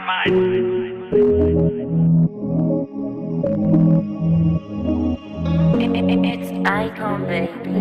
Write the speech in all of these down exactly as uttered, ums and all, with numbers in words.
mind. It's Icon, baby.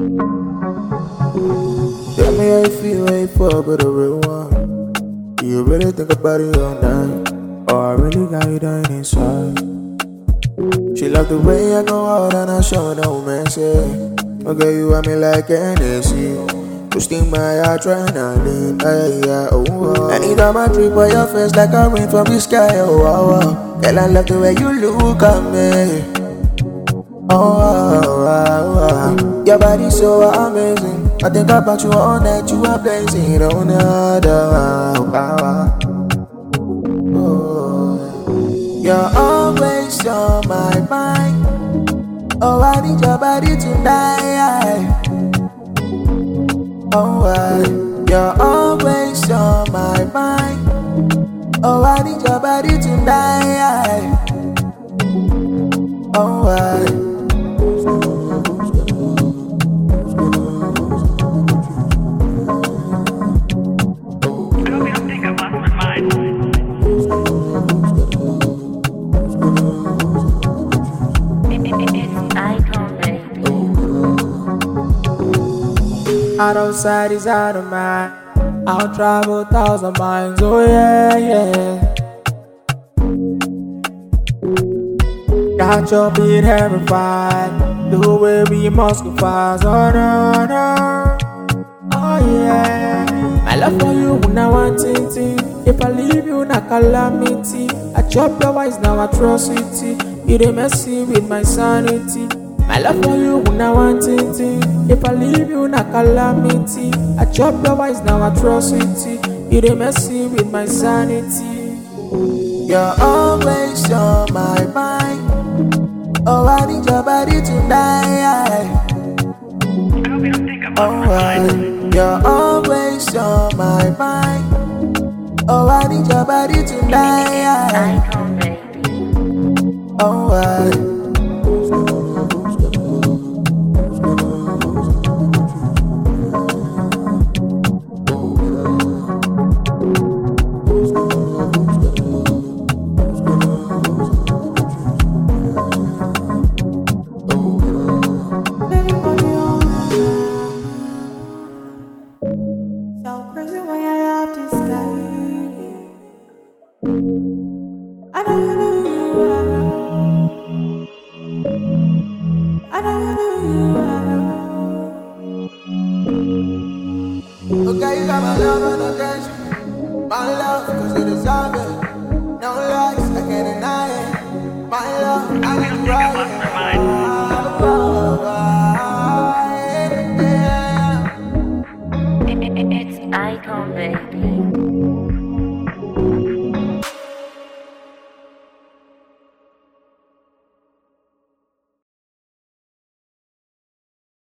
Tell me how you feel when you fall with a real one. Do you really think about it all night? Or I really got you down inside? She love the way I go out and I show no mercy. Okay, you want me like N S C, boosting my adrenaline. Ay, yeah, oh, oh. Anytime I trip by your face like a rain from the sky. Oh, oh, oh. Girl, I love the way you look at me. Oh, oh, oh, oh. Your body so amazing. I think about you all night. You are blazing on another. Oh, oh, oh. You're always on my mind. Oh, I need your body tonight. Oh, I, you're always on my mind. Oh, I need your body tonight. Oh, I. Out outside is out of mind. I'll travel thousand miles, oh yeah, yeah. Got your beat terrified, the way we must go fast, oh no, no. Oh yeah. My love for you, now one thing. If I leave you, na calamity. I chop your wise, now atrocity. You dey messy with my sanity. My love for you, now one thing. If I leave you, na calamity. I chop your wise, now atrocity. You dey messy with my sanity. You're always on my mind. Oh, I need your body tonight. Oh, I, you're always on my mind. Oh, I need your body tonight. Icon, baby. Oh, I. Okay, you got my love and attention. My love, cause you deserve it. No lies, I can't deny it. My love, I need you right.